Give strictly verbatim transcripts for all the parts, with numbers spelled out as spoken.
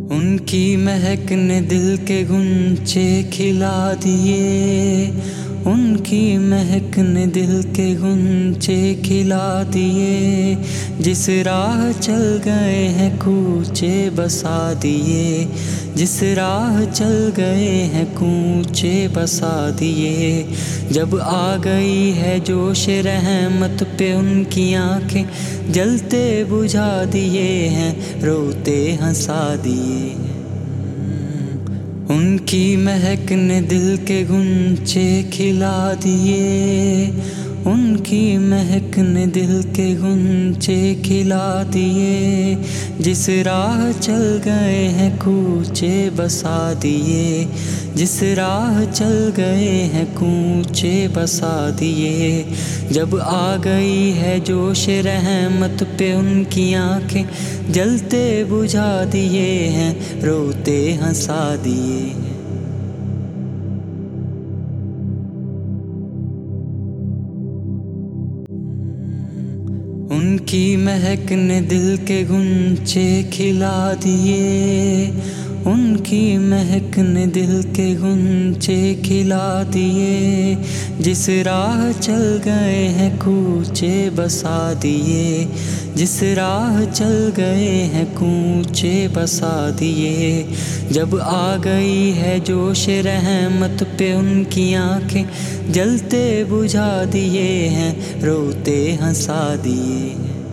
उनकी महक ने दिल के गुंचे खिला दिए, उनकी महक ने दिल के गुंचे खिला दिए। जिस राह चल गए हैं कूचे बसा दिए, जिस राह चल गए हैं कूचे बसा दिए। जब आ गई है जोश रहमत पे उनकी आंखें, जलते बुझा दिए हैं, रोते हंसा दिए। उनकी महक ने दिल के गुंचे खिला दिए, उनकी महक ने दिल के गुंचे खिला दिए। जिस राह चल गए हैं कूचे बसा दिए, जिस राह चल गए हैं कूचे बसा दिए। जब आ गई है जोश रहमत पे उनकी आंखें, जलते बुझा दिए हैं, रोते हंसा दिए। उनकी महक ने दिल के गुंचे खिला दिए, उनकी महक ने दिल के गुंचे खिला दिए। जिस राह चल गए हैं कूचे बसा दिए, जिस राह चल गए हैं कूचे बसा दिए। जब आ गई है जोश रहमत पे उनकी आंखें, जलते बुझा दिए हैं, रोते हंसा दिए।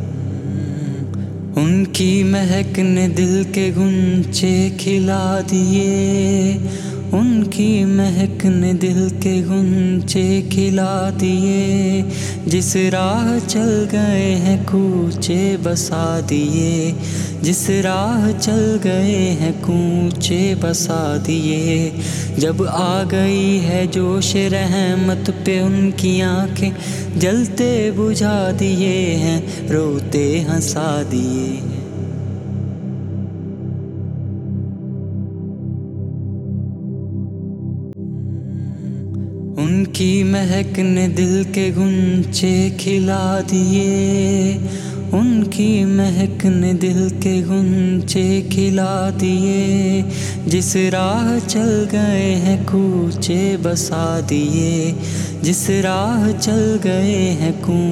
उनकी महक ने दिल के गुंचे खिला दिए, उनकी महक ने दिल के गुंचे खिला दिए। जिस राह चल गए हैं कूचे बसा दिए, जिस राह चल गए हैं कूचे बसा दिए। जब आ गई है जोश रहमत पे उनकी आंखें, जलते बुझा दिए हैं, रोते हंसा दिए। उनकी महक ने दिल के गुंचे खिला दिए, उनकी महक ने दिल के गुंचे खिला दिए। जिस राह चल गए हैं कूचे बसा दिए, जिस राह चल गए हैं कूचे